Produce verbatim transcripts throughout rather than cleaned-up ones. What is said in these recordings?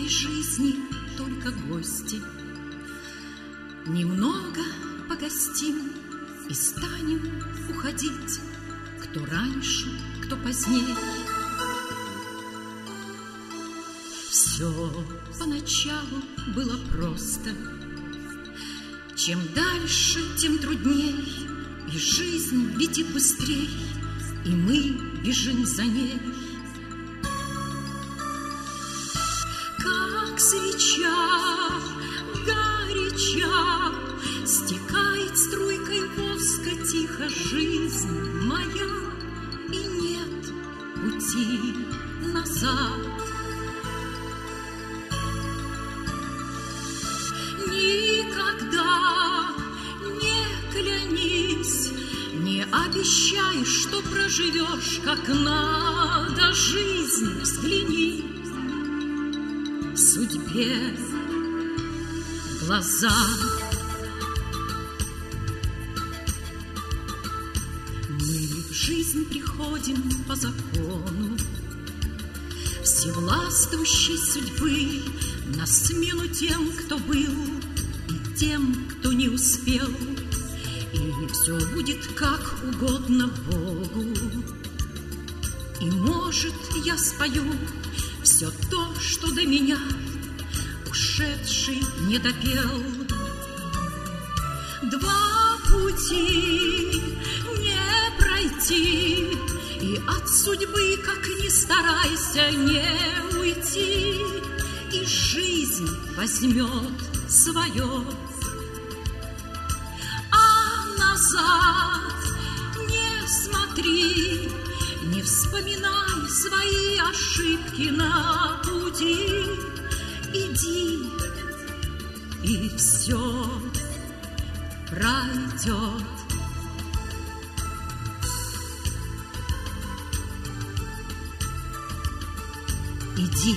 нашей жизни только гости. Немного погостим и станем уходить, кто раньше, кто позднее. Все поначалу было просто. Чем дальше, тем трудней, и жизнь летит быстрей, и мы бежим за ней. Как свеча горяча стекает струйкой воска тихо жизнь моя, и нет пути назад. Никогда не клянись, не обещай, что проживешь как надо жизнь. Взгляни судьбе в глаза. Мы в жизнь приходим по закону всевластвующей судьбы, на смену тем, кто был, и тем, кто не успел. И все будет как угодно Богу. И, может, я спою все то, что до меня ушедший не допел. Два пути не пройти, и от судьбы, как ни старайся, не уйти. И жизнь возьмет свое, а назад не смотри, не вспоминай свои ошибки на пути. Иди, и все пройдет. Иди,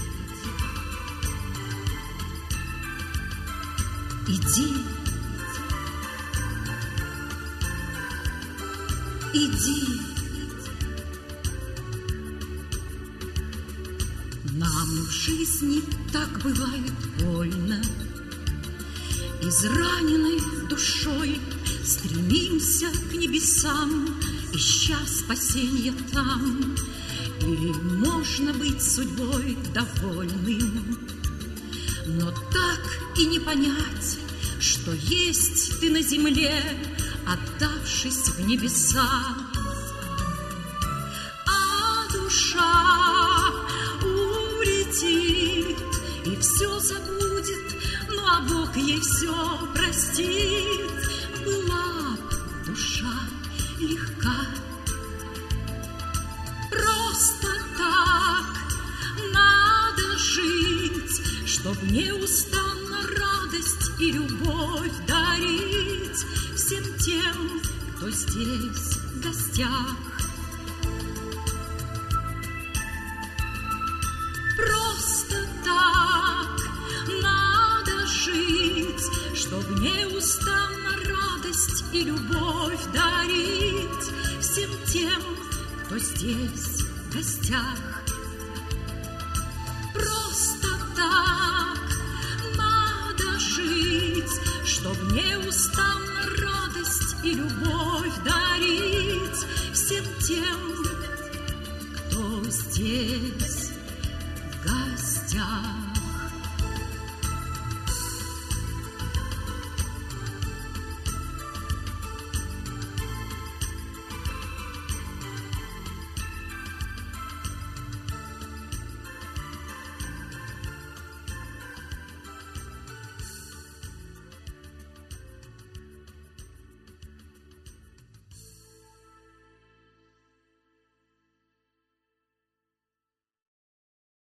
иди, иди. Нам в жизни так бывает больно. Израненной душой стремимся к небесам, ища спасенья там. И можно быть судьбой довольным, но так и не понять, что есть ты на земле, отдавшись в небеса. А душа улетит и все забудет, ну а Бог ей все простит. Была б душа легка. Просто так надо жить, чтоб неустанно радость и любовь дарить всем тем, кто здесь в гостях. Просто так надо жить, чтоб неустанно радость и любовь дарить всем тем, кто здесь в гостях. Просто так надо жить, чтоб неустанно радость и любовь дарить всем тем, кто здесь в гостях.